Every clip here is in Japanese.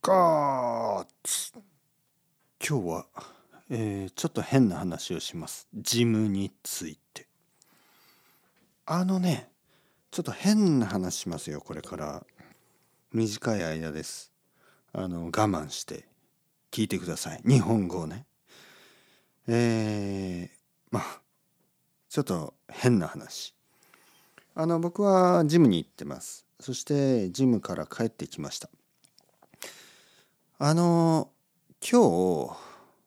ガーツ。今日は、ちょっと変な話をします。ジムについて。ちょっと変な話しますよ。これから短い間です。我慢して聞いてください。日本語をね。まあちょっと変な話。僕はジムに行ってます。そしてジムから帰ってきました。今日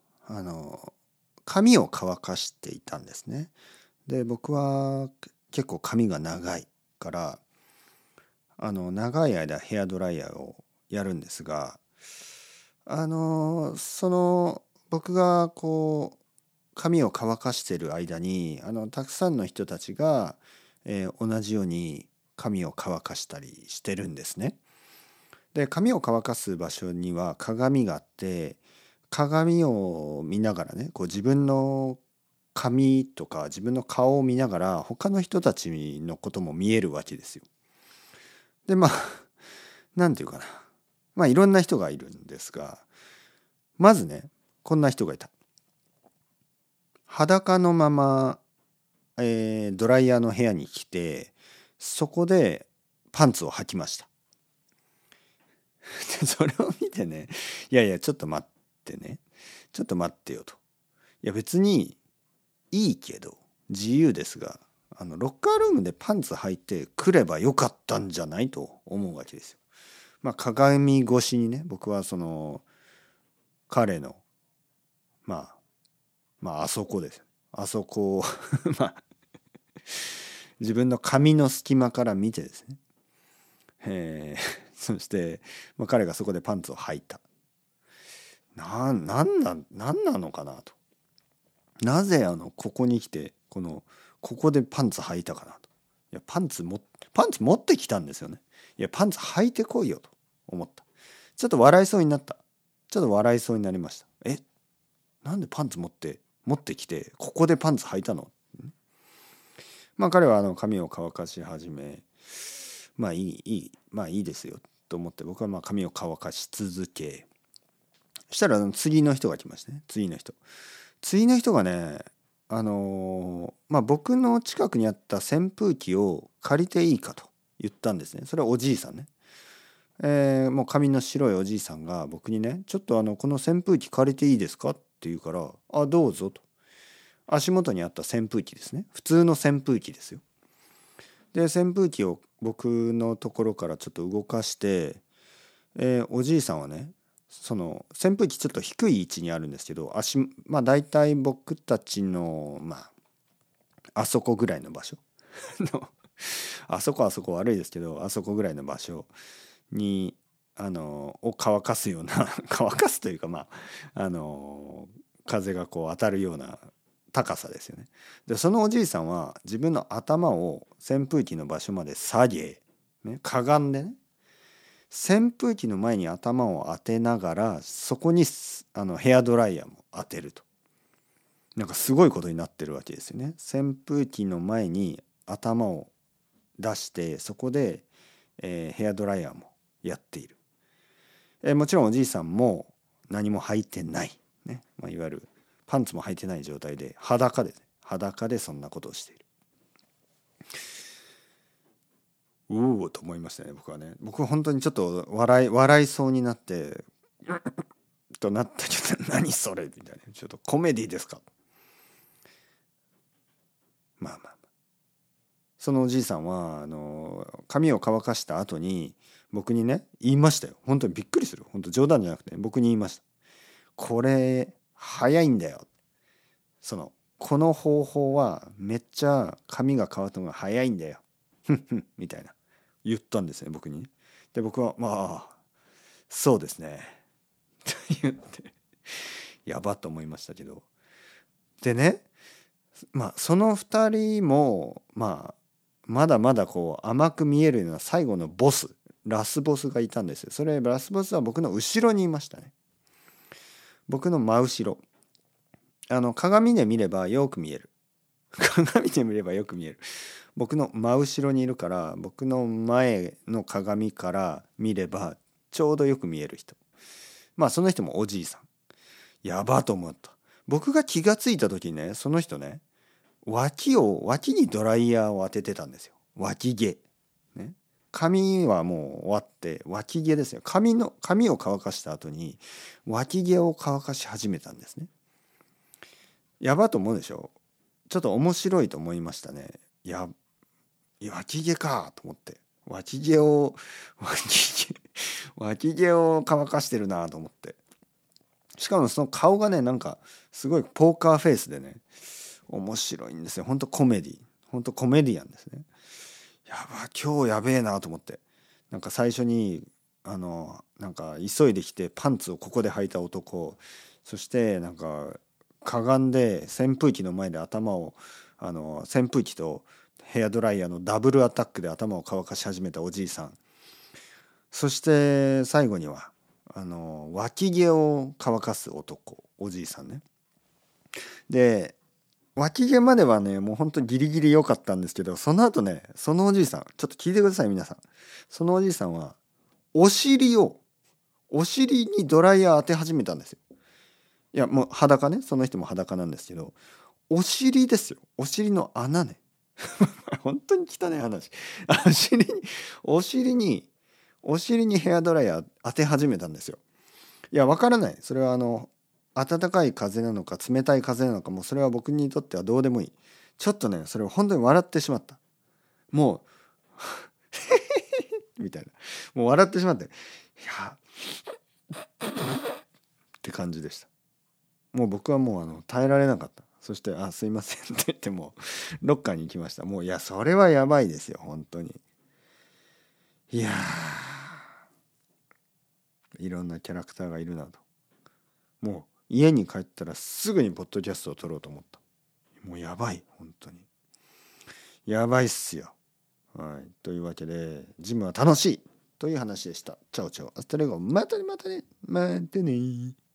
髪を乾かしていたんですね。で、僕は結構髪が長いから長い間ヘアドライヤーをやるんですが、僕がこう髪を乾かしている間にたくさんの人たちが、同じように髪を乾かしたりしてるんですね。で、髪を乾かす場所には鏡があって、鏡を見ながらね、こう自分の髪とか自分の顔を見ながら他の人たちのことも見えるわけですよ。で、なんていうかな、いろんな人がいるんですが、まずね、こんな人がいた。裸のまま、ドライヤーの部屋に来て、そこでパンツを履きました。でそれを見てね、いやいやちょっと待ってね、ちょっと待ってよと。いや別にいいけど自由ですが、ロッカールームでパンツ履いてくればよかったんじゃないと思うわけですよ。鏡越しにね、僕はその彼のあそこです。あそこを自分の髪の隙間から見てですね、そして、彼がそこでパンツを履いた。なんなのかなと。なぜここに来てここでパンツ履いたかなと。いやパンツ持ってきたんですよね。いやパンツ履いてこいよと思った。ちょっと笑いそうになった。ちょっと笑いそうになりました。なんでパンツ持ってきてここでパンツ履いたの？彼は髪を乾かし始め、いいですよと思って僕は髪を乾かし続け、そしたら次の人が来ましたね。次の人がね、僕の近くにあった扇風機を借りていいかと言ったんですね。それはおじいさんね。もう髪の白いおじいさんが僕にね、ちょっとこの扇風機借りていいですかって言うから、あ、どうぞと。足元にあった扇風機ですね。普通の扇風機ですよ。で、扇風機を僕のところからちょっと動かして、おじいさんはね、その扇風機ちょっと低い位置にあるんですけど、だいたい僕たちのあそこぐらいの場所のあそこ悪いですけど、あそこぐらいの場所にを乾かすような乾かすというか風がこう当たるような高さですよね。でそのおじいさんは自分の頭を扇風機の場所まで下げ、かがんでね、扇風機の前に頭を当てながらそこにヘアドライヤーも当てると。なんかすごいことになってるわけですよね。扇風機の前に頭を出してそこで、ヘアドライヤーもやっている。もちろんおじいさんも何も履いてない、ね、いわゆるパンツも履いてない状態で裸でそんなことをしている。と思いましたね。僕は本当にちょっと笑いそうになってとなったけど、何それみたいな、ちょっとコメディですか。そのおじいさんは髪を乾かした後に僕にね言いましたよ。本当にびっくりする。本当冗談じゃなくて僕に言いました。これ早いんだよ。この方法はめっちゃ髪が乾くのが早いんだよ。みたいな言ったんですね、僕に。で僕はそうですねと言ってやばと思いましたけど。でね、その2人もまだまだこう甘く見えるような最後のボス、ラスボスがいたんですよ。ラスボスは僕の後ろにいましたね。僕の真後ろ。鏡で見ればよく見える。鏡で見ればよく見える。僕の真後ろにいるから、僕の前の鏡から見ればちょうどよく見える人。 まあその人もおじいさん。やばと思った。僕が気がついた時にね、その人ね、脇にドライヤーを当ててたんですよ。脇毛。ね。髪はもう終わって脇毛ですよ。髪を乾かした後に脇毛を乾かし始めたんですね。やばと思うでしょ。ちょっと面白いと思いましたね。脇毛かと思って。脇毛を乾かしてるなと思って。しかもその顔がね、なんかすごいポーカーフェイスでね、面白いんですよ。ほんとコメディアンですね。今日やべえなと思って。なんか最初になんか急いできてパンツをここで履いた男、そしてなんかかがんで扇風機の前で頭を扇風機とヘアドライヤーのダブルアタックで頭を乾かし始めたおじいさん、そして最後には脇毛を乾かす男、おじいさんね。で脇毛まではね、もうほんとギリギリ良かったんですけど、その後ね、そのおじいさん、ちょっと聞いてください皆さん。そのおじいさんはお尻にドライヤー当て始めたんですよ。いやもう裸ね、その人も裸なんですけど、お尻ですよ。お尻の穴ね。本当に汚い話。お尻にヘアドライヤー当て始めたんですよ。いやわからない。それは暖かい風なのか冷たい風なのか、もうそれは僕にとってはどうでもいい。ちょっとね、それを本当に笑ってしまった。もうみたいな。もう笑ってしまって、って感じでした。もう僕はもう耐えられなかった。そしてすいませんって言ってもうロッカーに行きました。もうそれはやばいですよ本当に。いろんなキャラクターがいるなと。もう家に帰ったらすぐにポッドキャストを撮ろうと思った。もうやばい、本当にやばいっすよ。はい、というわけでジムは楽しいという話でした。チャオチャオ、アスタレゴ、またね。